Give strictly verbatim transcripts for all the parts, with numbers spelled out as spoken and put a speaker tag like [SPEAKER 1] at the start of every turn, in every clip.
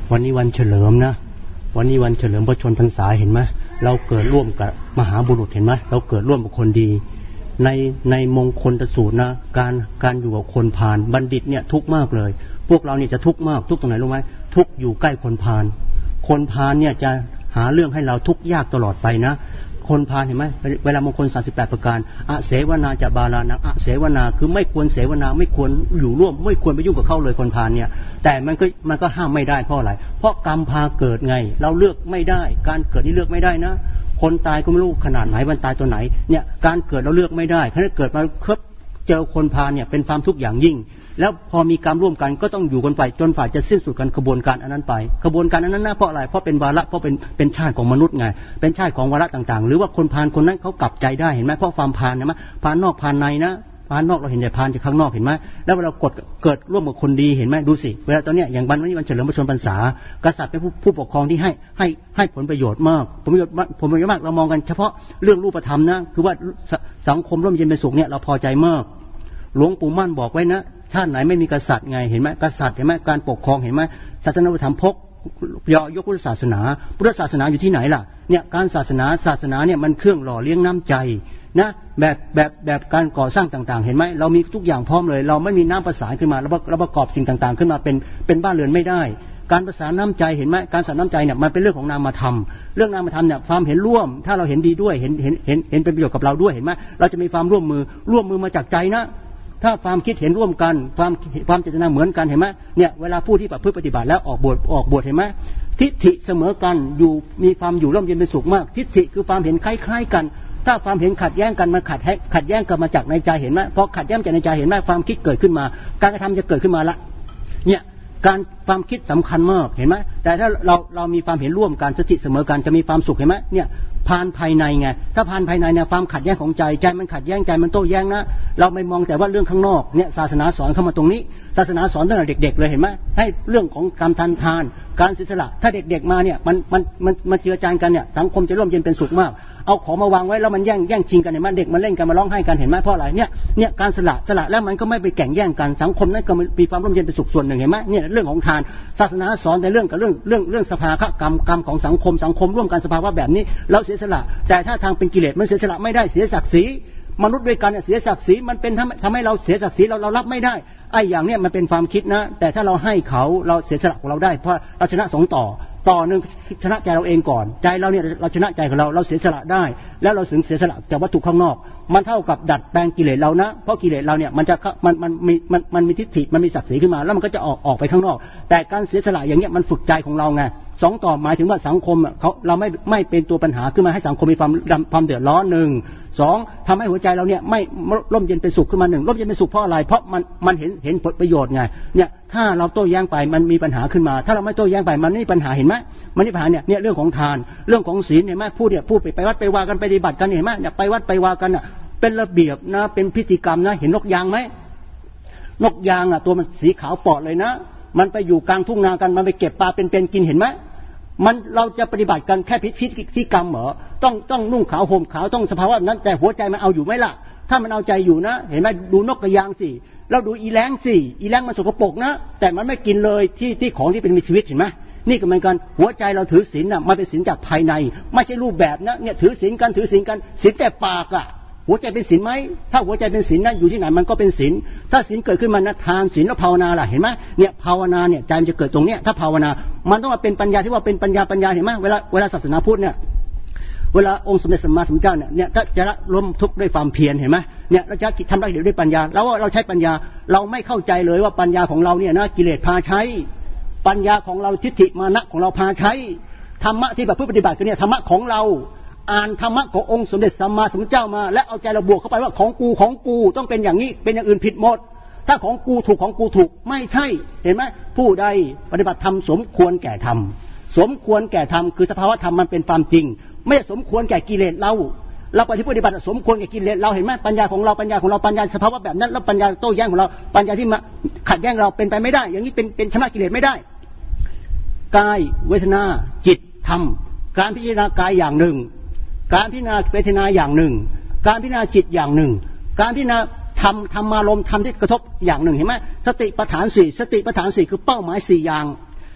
[SPEAKER 1] วันนี้วันเฉลิมนะวันนี้วันเฉลิมพระชนพรรษาเห็นไหมเราเกิดร่วมกับมหาบุรุษเห็นไหมเราเกิดร่วมกับคนดีในในมงคลสูตรนะการการอยู่กับคนพาลบัณฑิตเนี่ยทุกข์มากเลยพวกเราเนี่ยจะทุกข์มากทุกข์ตรงไหนรู้ไหมทุกข์อยู่ใกล้คนพาลคนพาลเนี่ยจะหาเรื่องให้เราทุกข์ยากตลอดไปนะคนพาลเห็นไหมเวลามงคลสามสิบแปดประการอะเสวนาจะบาลานังอะเสวนาคือไม่ควรเสวนาไม่ควรอยู่ร่วมไม่ควรไปยุ่งกับเขาเลยคนพาลเนี่ยแต่มันก็มันก็ห้ามไม่ได้เพราะอะไรเพราะกรรมพาเกิดไงเราเลือกไม่ได้การเกิดนี่เลือกไม่ได้นะคนตายก็ไม่รู้ขนาดไหนวันตายตัวไหนเนี่ยการเกิดเราเลือกไม่ได้ถ้าเกิดมาคบเจอคนพาลเนี่ยเป็นความทุกข์อย่างยิ่งแล้วพอมีกรรมร่วมกันก็ต้องอยู่กันไปจนฝ่ายจะสิ้นสุดกันกระบวนการอันนั้นไปกระบวนการอันนั้นนะเพราะอะไรเพราะเป็นวาระเพราะเป็นเป็นชาติของมนุษย์ไงเป็นชาติของวาระต่างๆหรือว่าคนพาลคนนั้นเขากลับใจได้เห็นไหมเพราะความพาลนะมั้ยพาลนอกพาลในนะพาลนอกเราเห็นแต่พาลจากข้างนอกเห็นไหมแล้วเวลากดเกิดร่วมกับคนดีเห็นไหมดูสิเวลาตอนเนี้ยอย่างวันนี้วันเฉลิมพระชนมพรรษากษัตริย์เป็นผู้ผู้ปกครองที่ให้ให้ให้ผลประโยชน์มากผลประโยชน์ผลประโยชน์มากเรามองกันเฉพาะเรื่องรูปธรรมนะคือว่าสังคมร่มเย็นเป็นสุขเนี่ยเราพอใจมากหลวงปู่มั่นบอกไว้นะชาติไหนไม่มีกษัตริย์ไงเห็นไหมกษัตริย์เห็นไหมการปกครองเห็นไหมศาสนาธรรมพกย่อยกพุทธศาสนาพุทธศาสนาอยู่ที่ไหนล่ะเนี่ยการศาสนาศาสนาเนี่ยมันเครื่องหล่อเลี้ยงน้ำใจนะแบบแบบแบบการก่อสร้างต่างๆเห็นไหมเรามีทุกอย่างพร้อมเลยเราไม่มีน้ำประสานขึ้นมาเราประกอบสิ่งต่างๆขึ้นมาเป็นเป็นบ้านเรือนไม่ได้การประสานน้ำใจเห็นไหมการประสานน้ำใจเนี่ยมันเป็นเรื่องของนามธรรมเรื่องนามธรรมเนี่ยความเห็นร่วมถ้าเราเห็นดีด้วยเห็นเห็นเห็นเห็นเป็นประโยชน์กับเราด้วยเห็นไหมเราจะมีความร่วมมือร่วมมือมาจากใจนะถ้าความคิดเห็นร่วมกันความความเจตนาเหมือนกันเห็นไหมเนี่ยเวลาผู้ที่ประพฤติปฏิบัติแล้วออกบวชออกบวชเห็นไหมทิฏฐิเสมอกันอยู่มีความอยู่ร่มเย็นเป็นสุขมากทิฏฐิคือความเห็นคล้ายๆกันถ้าความเห็นขัดแย้งกันมันขัดแย้งขัดแย้งกันมาจากในใจเห็นไหมพอขัดแย้งจากในใจเห็นไหมความคิดเกิดขึ้นมาการกระทำจะเกิดขึ้นมาละเนี่ยการความคิดสำคัญมากเห็นไหมแต่ถ้าเราเรามีความเห็นร่วมกันสติเสมอกันจะมีความสุขเห็นไหมเนี่ยพานภายในไงถ้าพานภายในเนี่ยความขัดแย้งของใจใจมันขัดแย้งใจมันโต้แย้งนะเราไม่มองแต่ว่าเรื่องข้างนอกเนี่ยศาสนาสอนเข้ามาตรงนี้ศาสนาสอนตั้งแต่เด็กๆเลยเห็นไหมให้เรื่องของการทานทานการเสียสละถ้าเด็กๆมาเนี่ยมันมันมันมันเจือจานกันเนี่ยสังคมจะร่มเย็นเป็นสุขมากเอาของมาวางไว้แล้วมันแย่งแย่งชิงกันเห็นไหมเด็กมันเล่นกันมาร้องไห้กันเห็นไหมเพราะอะไรเนี่ยเนี่ยการสละสละแล้วมันก็ไม่ไปแข่งแย่งกันสังคมนั้นก็มีความร่มเย็นเป็นสุขส่วนหนึ่งเห็นไหมเนี่ยเรื่องของทานศาสนาสอนแต่เรื่องกับเรื่องเรื่องเรื่องสภาวะกรรมกรรมของสังคมสังคมร่วมกันสภาวะแบบนี้เราเสียสละแต่ถ้าทางเป็นกิเลสมันเสียสละไม่ได้เสียศักดิ์ศรีมนุษย์ด้วยกันเนี่ยเสียศักดิ์ศรีมันเป็นทำทำให้เราเสียศักดิ์ศรีเราเรารับไม่ได้ไอ้อย่างเนี้ยมันเป็นความคิดนะแต่ถ้าเราให้เขาเราเสียสละของเราได้เพราะเราชนะสองต่อต่อหนึ่งชนะใจเราเองก่อนใจเราเนี่ยเราชนะใจของเราเราเสียสละได้แล้วเราถึงเสียสละจากวัตถุข้างนอกมันเท่ากับดัดแปลงกิเลสเรานะเพราะกิเลสเราเนี่ยมันจะมันมันมีมันมันมีทิฏฐิมันมีศักดิ์ศรีขึ้นมาแล้วมันก็จะออกออกไปข้างนอกแต่การเสียสละอย่างเงี้ยมันฝึกใจของเราไงสองต่อหมายถึงว่าสังคมเขาเราไม่ไม่เป็นตัวปัญหาขึ้นมาให้สังคมมีความความเดือดร้อนหนึ่งสองทำให้หัวใจเราเนี่ยไม่ร่มเย็นเป็นสุขขึ้นมาหนึ่งร่มเย็นเป็นสุขเพราะอะไรเพราะมันมันเห็นเห็นผลประโยชน์ไงเนี่ยถ้าเราโต้แย้งไปมันมีปัญหาขึ้นมาถ้าเราไม่โต้แย้งไปมันไม่มีปัญหาเห็นไหมมันไม่มีปัญหาเนี่ยเนี่ยเรื่องของทานเรื่องของศีลเห็นไหมพูดเนี่ยพูดไปไปวัดไปวากันไปปฏิบัติกันเห็นไหมเนี่ยไปวัดไปวากันอ่ะเป็นระเบียบนะเป็นพิธีกรรมนะเห็นนกยางไหมนกยางอ่ะตัวมันสีขาวปอดเลยนะมันไปอยู่กลางทุ่งนากันมันไปเก็บปลาเป็นๆกินเห็นไหมมันเราจะปฏิบัติกันแค่พิธีพิธีกรรมเหรอต้องต้องนุ่งขาวห่มขาวต้องสภาวะนั้นแต่หัวใจมันเอาอยู่ไหมล่ะถ้ามันเอาใจอยู่นะเห็นไหมดูนกกระยางสิเราดูอีแรงสิอีแรงมันสกปรกนะแต่มันไม่กินเลยที่ที่ของที่เป็นมีชีวิตเห็นไหมนี่ก็เหมือนกันหัวใจเราถือศีลน่ะมันเป็นศีลจากภายในไม่ใช่รูปแบบนะเนี่ยถือศีลกันถือศีลกันศีลแต่ปากอ่ะหัวใจเป็นศีลไหมถ้าหัวใจเป็นศีลนะอยู่ที่ไหนมันก็เป็นศีลถ้าศีลเกิดขึ้นมานะทานศีลแล้วภาวนาล่ะเห็นไหมเนี่ยภาวนาเนี่ยใจมันจะเกิดตรงเนี้ยถ้าภาวนามันต้องมาเป็นปัญญาที่ว่าเป็นปัญญาปัญญาเห็นไหมเวลาเวลาศาสนาพุทธเนี่ยเวลาองค์สมเด็จสัมมาสัมพุทธเจ้าเนี่ยเนี่ยจะละล้มทุกข์ด้วยความเพียรเห็นไหมเนี่ยเราจะทำได้ด้วยปัญญาแล้วว่าเราใช้ปัญญาเราไม่เข้าใจเลยว่าปัญญาของเราเนี่ยนะกิเลสพาใช้ปัญญาของเราทิฏฐิมานะของเราพาใช้ธรรมะที่แบบเพื่อปฏิบัติกันเนี่ยธรรมะของเราอ่านธรรมะขององค์สมเด็จสัมมาสัมพุทธเจ้ามาและเอาใจเราบวกเข้าไปว่าของกูของกูต้องเป็นอย่างนี้เป็นอย่างอื่นผิดหมดถ้าของกูถูกของกูถูกไม่ใช่เห็นไหมผู้ใดปฏิบัติธรรมสมควรแก่ธรรมสมควรแก่ธรรมคือสภาวะธรรมมันเป็นความจริงไม่สมควรแก่กิเลสเราเราปฏิบัติสมควรแก่กิเลสเราเห็นไหมปัญญาของเราปัญญาของเราปัญญาสภาวะแบบนั้นแล้วปัญญาโต้แย้งของเราปัญญาที่มาขัดแย้งเราเป็นไปไม่ได้อย่างนี้เป็นเป็นชนะกิเลสไม่ได้กายเวทนาจิตธรรมการพิจารณากายอย่างหนึ่งการพิจารณาเวทนาอย่างหนึ่งการพิจารณาจิตอย่างหนึ่งการพิจารณาธรรมธรรมารมณ์ธรรมที่กระทบอย่างหนึ่งเห็นไหมสติปัฏฐานสี่สติปัฏฐานสี่คือเป้าหมายสี่อย่าง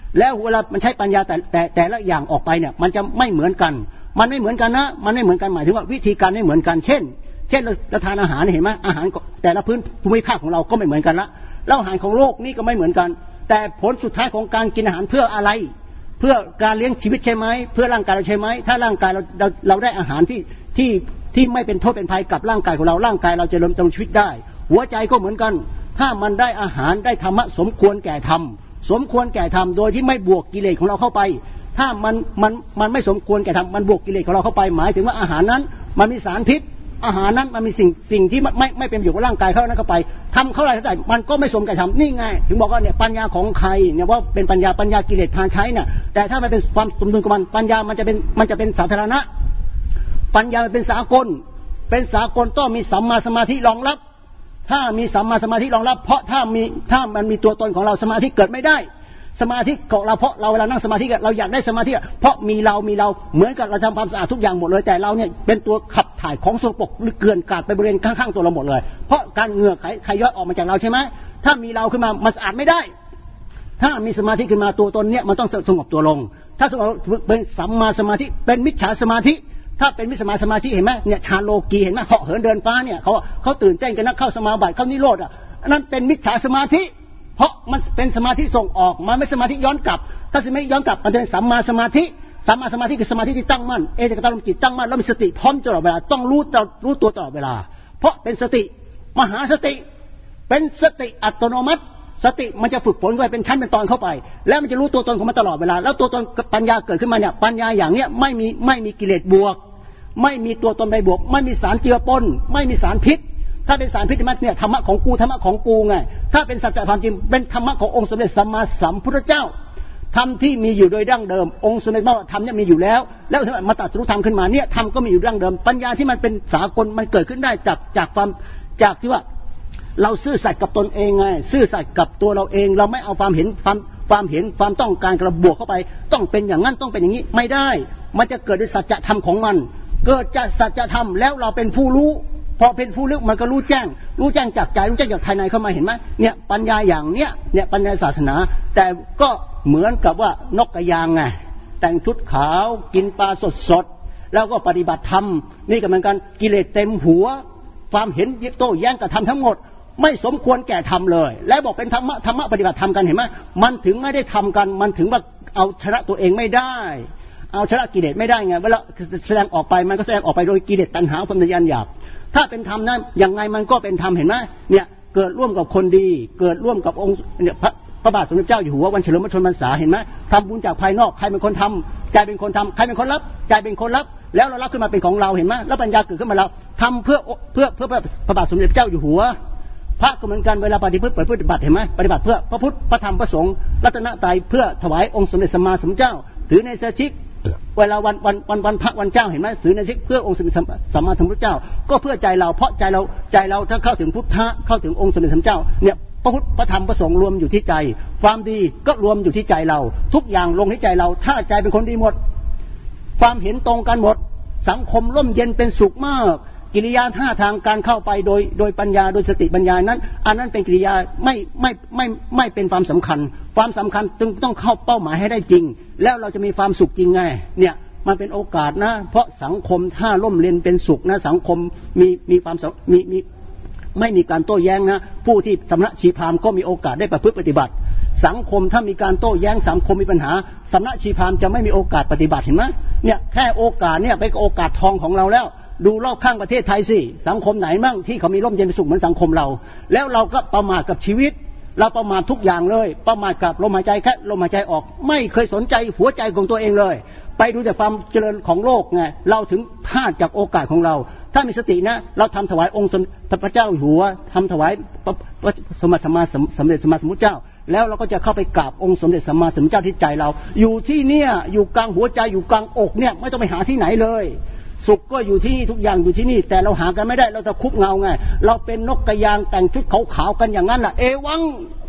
[SPEAKER 1] แล้วเวลามันใช้ปัญญาแต่แต่แต่ละอย่างออกไปเนี่ยมันจะไม่เหมือนกันมันไม่เหมือนกันนะมันไม่เหมือนกันหมายถึงว่าวิธีการไม่เหมือนกันเช่นเช่นเราทานอาหารเห็นไหมอาหารแต่ละพื้นภูมิภาคของเราก็ไม่เหมือนกันละแล้วอาหารของโลกนี่ก็ไม่เหมือนกันแต่ผลสุดท้ายของการกินอาหารเพื่ออะไรเพื่อการเลี้ยงชีวิตใช่ไหมเพื่อร่างกายเราใช่ไหมถ้าร่างกายเราเราเราได้อาหารที่ที่ที่ไม่เป็นโทษเป็นภัยกับร่างกายของเราร่างกายเราจะดำรงชีวิตได้หัวใจก็เหมือนกันถ้ามันได้อาหารได้ธรรมะสมควรแก่ธรรมสมควรแก่ธรรมโดยที่ไม่บวกกิเลสของเราเข้าไปถ้ามันมันมันไม่สมควรแก่ธรรมมันบวกกิเลสของเราเข้าไปหมายถึงว่าอาหารนั้นมันมีสารพิษอาหารนั้นมันมีสิ่งสิ่งที่ไม่ไม่เป็นประโยชน์กับร่างกายเขานั้นเข้าไปทำเขาอะไรก็ได้มันก็ไม่สมกับธรรมนี่ไงถึงบอกว่าเนี่ยปัญญาของใครเนี่ยว่าเป็นปัญญาปัญญากิเลสพาใช้เนี่ยแต่ถ้ามันเป็นความสมดุลกับมันปัญญามันจะเป็นมันจะเป็นสาธารณะปัญญาเป็นสากลเป็นสากลต้องมีสัมมาสมาธิรองรับถ้ามีสัมมาสมาธิรองรับเพราะถ้ามีถ้ามันมีตัวตนของเราสมาธิเกิดไม่ได้สมาธิของเราเพราะเราเวลานั่งสมาธิเราอยากได้สมาธิเพราะมีเรามีเราเหมือนกับเราทำความสะอาดทุกอย่างหมดเลยแต่เราเนี่ยเป็นตัวขับถ่ายของสกปรกหรือเกลื่อนกลาดไปบริเวณข้างๆตัวเราหมดเลยเพราะการเหงื่อใครย่อยออกมาจากเราใช่ไหมถ้ามีเราขึ้นมามันสะอาดไม่ได้ถ้ามีสมาธิขึ้นมาตัวตนเนี่ยมันต้องสงบตัวลงถ้าสงบเป็นสัมมาสมาธิเป็นมิจฉาสมาธิถ้าเป็นมิจฉาสมาธิเห็นไหมเนี่ยฌานโลกีเห็นไหมเหาะเหินเดินฟ้าเนี่ยเขาเขาตื่นเต้นกันนักเข้าสมาบัติเข้านิโรธอ่ะนั่นเป็นมิจฉาสมาธิเพราะมันเป็นสมาธิส่งออกมันไม่สมาธิย้อนกลับถ้าสมาธิย้อนกลับมันเป็นสัมมาสมาธิสัมมาสมาธิคือสมาธิที่ตั้งมั่นเอตกตารมจิตตั้งมั่นแล้วมีสติพร้อมตลอดเวลาต้องรู้ตรู้ตัวตลอดเวลาเพราะเป็นสติมหาสติเป็นสติอัตโนมัติสติมันจะฝึกฝนไว้เป็นชั้นเป็นตอนเข้าไปแล้วมันจะรู้ตัวตนของมันตลอดเวลาแล้วตัวตนปัญญาเกิดขึ้นมาเนี่ยปัญญาอย่างเนี้ยไม่มีไม่มีกิเลสบวกไม่มีตัวตนไปบวกไม่มีสารเจือปนไม่มีสารพิษถ้าเป็นสารพิษมันเนี่ยธรรมะของกูธรรมะของกูไงถ้าเป็นสัจจะความจริงเป็นธรรมะขององค์สมเด็จสัมมาสัมพุทธเจ้าธรรมที่มีอยู่โดยดั้งเดิมองค์สมเด็จพระธรรมเนี่ยมีอยู่แล้วแล้วมาตรัสรู้ธรรมขึ้นมาเนี่ยธรรมก็มีอยู่ดั้งเดิมปัญญาที่มันเป็นสากลมันเกิดขึ้นได้จากจากความจากที่ว่าเราซื่อสัตย์กับตนเองไงซื่อสัตย์กับตัวเราเองเราไม่เอาความเห็นความความเห็นความต้องการกระบวกเข้าไปต้องเป็นอย่างนั้นต้องเป็นอย่างนี้ไม่ได้มันจะเกิดด้วยสัจธรรมของมันเกิดจากสัจธรรมแล้วเราเป็นผู้รู้พอเป็นผู้รู้มันก็รู้แจ้งรู้แจ้งจากใจรู้แจ้งจากภายในเข้ามาเห็นไหมเนี่ยปัญญาอย่างเนี้ยเนี่ยปัญญาศาสนาแต่ก็เหมือนกับว่านกกระยางไงแต่งชุดขาวกินปลาสดสดแล้วก็ปฏิบัติธรรมนี่ก็เหมือนกันกิเลสเต็มหัวความเห็นโต้แย้งกับธรรมทั้งหมดไม่สมควรแก่ธรรมเลยและบอกเป็นธรรมะธรรมะปฏิบัติธรรมกันเห็นไหมมันถึงไม่ได้ทำกันมันถึงว่าเอาชนะตัวเองไม่ได้เอาชนะกิเลสไม่ได้ไงเวลาแสดงออกไปมันก็แสดงออกไปโดยกิเลสตัณหาความทะยานอยากถ้าเป็นธรรมนั้นยังไงมันก็เป็นธรรมเห็นไหมเนี่ยเกิดร่วมกับคนดีเกิดร่วมกับองค์เนี่ยพระพระบาทสมเด็จเจ้าอยู่หัววันเฉลิมพระชนมพรรษาเห็นไหมทำบุญจากภายนอกใครเป็นคนทำใจเป็นคนทำใครเป็นคนรับใจเป็นคนรับแล้วเรารับขึ้นมาเป็นของเราเห็นไหมแล้วปัญญาเกิดขึ้นมาเราทำเพื่อเพื่อเพื่อพระบาทสมเด็จเจ้าอยู่หัวพระก็เหมือนกันเวลาปฏิบัติปฏิบัติเห็นไหมปฏิบัติเพื่อพระพุทธพระธรรมพระสงฆ์รัตนตรัยเพื่อถวายองค์สมเด็จสัมมาสัมพุทธเจ้าถือในสชิกเวลาวันวันวันวันพระวันเจ้าเห็นไหมถือในชิกเพื่อองค์สมเด็จสัมมาสัมพุทธเจ้าก็เพื่อใจเราเพราะใจเราใจเราถ้าเข้าถึงพุทธะเข้าถึงองค์สมเด็จสัมมาสัมพุทธเจ้าเนี่ยพระพุทธพระธรรมพระสงฆ์รวมอยู่ที่ใจความดีก็รวมอยู่ที่ใจเราทุกอย่างลงที่ใจเราถ้าใจเป็นคนดีหมดความเห็นตรงกันหมดสังคมร่มเย็นเป็นสุขมากกิริยาท่าทางการเข้าไปโดยโดยปัญญาโดยสติปัญญานั้นอันนั้นเป็นกิริยาไม่ไม่ไม่ไม่เป็นความสำคัญความสำคัญจึงต้องเข้าเป้าหมายให้ได้จริงแล้วเราจะมีความสุขจริงไงเนี่ยมันเป็นโอกาสนะเพราะสังคมถ้าร่มเย็นเป็นสุขนะสังคมมีมีความมีมีไม่มีการโต้แย้งนะผู้ที่สำนักชีพราหมณ์ก็มีโอกาสได้ประพฤติปฏิบัติสังคมถ้ามีการโต้แย้งสังคมมีปัญหาสำนักชีพราหมณ์จะไม่มีโอกาสปฏิบัติเห็นไหมเนี่ยแค่โอกาสเนี่ยเป็นโอกาสทองของเราแล้วดูรอบข้างประเทศไทยสิสังคมไหนมั่งที่เขามีร่มเย็นเป็นสุขเหมือนสังคมเราแล้วเราก็ประมาทกับชีวิตเราประมาททุกอย่างเลยประมาทกับลมหายใจแค่ลมหายใจออกไม่เคยสนใจหัวใจของตัวเองเลยไปดูแต่ความเจริญของโลกไงเราถึงพลาดจากโอกาสของเราถ้ามีสตินะเราทำถวายองค์พระเจ้าอยู่หัวทำถวายสมมาสัมมาสมเด็จสัมมาสัมพุทธเจ้าแล้วเราก็จะเข้าไปกราบองค์สมเด็จสัมมาสัมพุทธเจ้าที่ใจเราอยู่ที่เนี่ยอยู่กลางหัวใจอยู่กลางอกเนี่ยไม่ต้องไปหาที่ไหนเลยสุขก็อยู่ที่นี่ทุกอย่างอยู่ที่นี่แต่เราหากันไม่ได้เราจะคุบเงาไงเราเป็นนกกระยางแต่งชุดขาวๆกันอย่างนั้นแหละเอวัง